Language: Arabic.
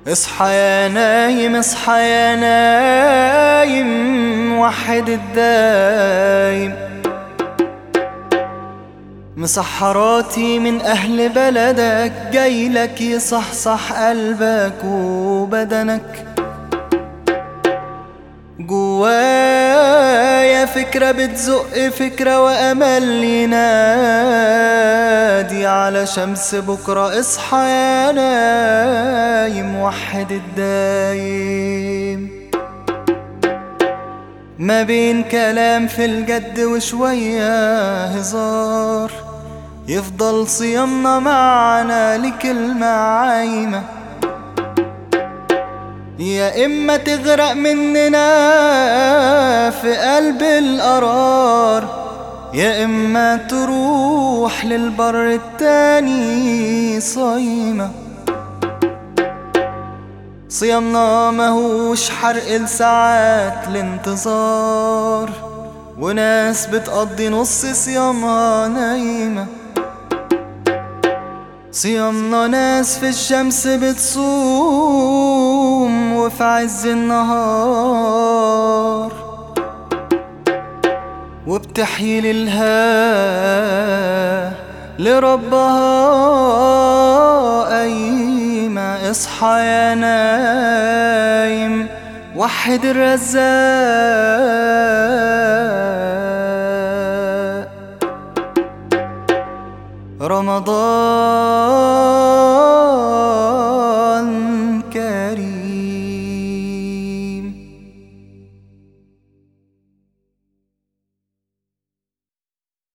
اصحى يا نايم اصحى يا نايم، وحد الدايم. مسحراتي من أهل بلدك جايلك يصحصح قلبك وبدنك. جوايا فكرة بتزق فكرة وأمل ينادي على شمس بكرة. اصحى يا نايم وحد الدايم. ما بين كلام في الجد وشوية هزار، يفضل صيامنا معنا لكلمة عايمة. يا إما تغرق مننا في قلب القرار، يا إما تروح للبر التاني صايمة. صيامنا ماهوش حرق لساعات الانتظار، وناس بتقضي نص صيامها نايمة. صيامنا ناس في الشمس بتصوم وفي عز النهار، وبتحيي للها لربها قايمة. اصحى يا نايم وحد الرزاق. رمضان